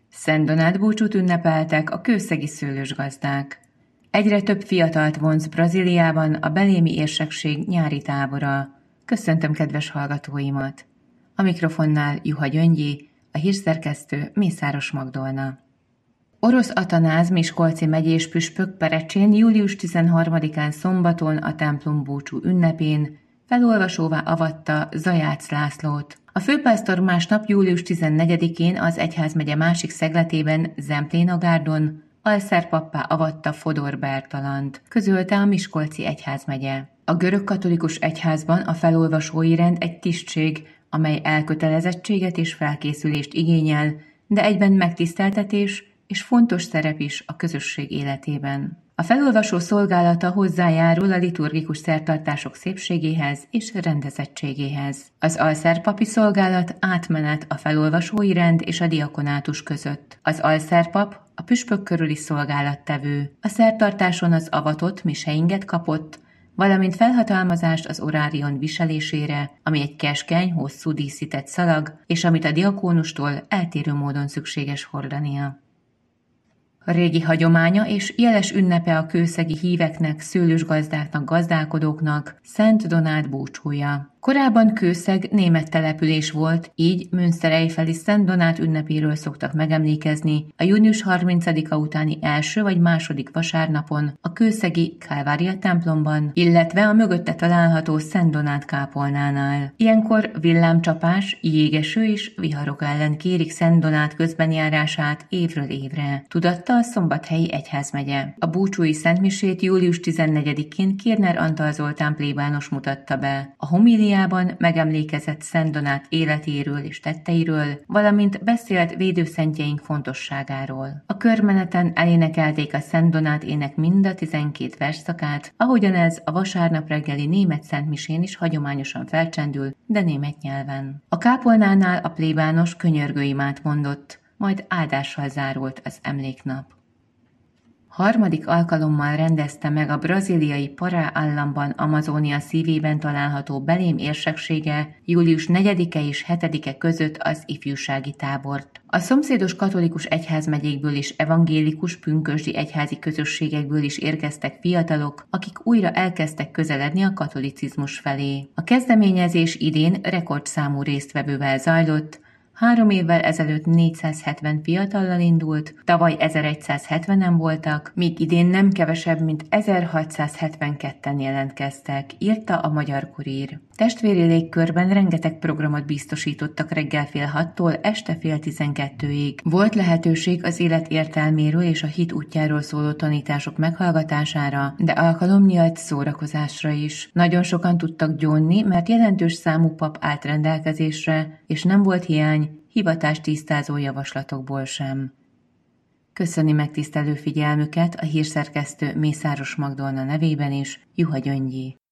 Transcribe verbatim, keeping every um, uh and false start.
Szent Donát búcsút ünnepeltek a kőszegi szőlősgazdák. Egyre több fiatalt vonz Brazíliában a belémi érsekség nyári tábora. Köszöntöm kedves hallgatóimat! A mikrofonnál Juha Gyöngyi, a hírszerkesztő Mészáros Magdolna. Orosz Atanáz miskolci megyés püspök Perecsén július tizenharmadikán szombaton a templom búcsú ünnepén felolvasóvá avatta Zajács Lászlót. A főpásztor másnap július tizennegyedikén az egyházmegye másik szegletében Zemplénagárdon alszerpappá avatta Fodor Bertalant, közölte a miskolci egyházmegye. A görögkatolikus egyházban a felolvasói rend egy tisztség, amely elkötelezettséget és felkészülést igényel, de egyben megtiszteltetés és fontos szerep is a közösség életében. A felolvasó szolgálata hozzájárul a liturgikus szertartások szépségéhez és rendezettségéhez. Az alszerpapi szolgálat átmenet a felolvasói rend és a diakonátus között. Az alszerpap a püspök körüli szolgálattevő. A szertartáson az avatott miseinget kapott, valamint felhatalmazást az orárion viselésére, ami egy keskeny, hosszú díszített szalag, és amit a diakónustól eltérő módon szükséges hordania. A régi hagyománya és jeles ünnepe a kőszegi híveknek, szőlősgazdáknak, gazdálkodóknak Szent Donát búcsúja. Korábban Kőszeg német település volt, így münsterejfeli Szent Donát ünnepéről szoktak megemlékezni a június harmincadika utáni első vagy második vasárnapon a kőszegi Kálvária templomban, illetve a mögötte található Szent Donát kápolnánál. Ilyenkor villámcsapás, jégeső és viharok ellen kérik Szent Donát közbenjárását évről évre, tudatta a Szombathelyi egyházmegye. A búcsúi szentmisét július tizennegyedikén Kérner Antal Zoltán plébános mutatta be. A homília megemlékezett Szent Donát életéről és tetteiről, valamint beszélt védőszentjeink fontosságáról. A körmeneten elénekelték a Szent Donát ének mind a tizenkét versszakát, ahogyan ez a vasárnap reggeli német szentmisén is hagyományosan felcsendül, de német nyelven. A kápolnánál a plébános könyörgő imát mondott, majd áldással zárult az emléknap. Harmadik alkalommal rendezte meg a brazíliai Pará államban, Amazónia szívében található belém érseksége július negyedike és hetedike között az ifjúsági tábort. A szomszédos katolikus egyházmegyékből és evangélikus pünkösdi egyházi közösségekből is érkeztek fiatalok, akik újra elkezdtek közeledni a katolicizmus felé. A kezdeményezés idén rekordszámú résztvevővel zajlott. Három évvel ezelőtt négyszázhetven fiatallal indult, tavaly ezeregyszázhetvenen voltak, míg idén nem kevesebb, mint ezerhatszázhetvenketten jelentkeztek, írta a Magyar Kurír. Testvéri légkörben rengeteg programot biztosítottak reggel fél hattól este fél tizenkettőig. Volt lehetőség az élet értelméről és a hit útjáról szóló tanítások meghallgatására, de alkalom nyílt szórakozásra is. Nagyon sokan tudtak gyónni, mert jelentős számú pap állt rendelkezésre, és nem volt hiány hivatást tisztázó javaslatokból sem. Köszöni megtisztelő figyelmüket a hírszerkesztő Mészáros Magdolna nevében is Juha Gyöngyi.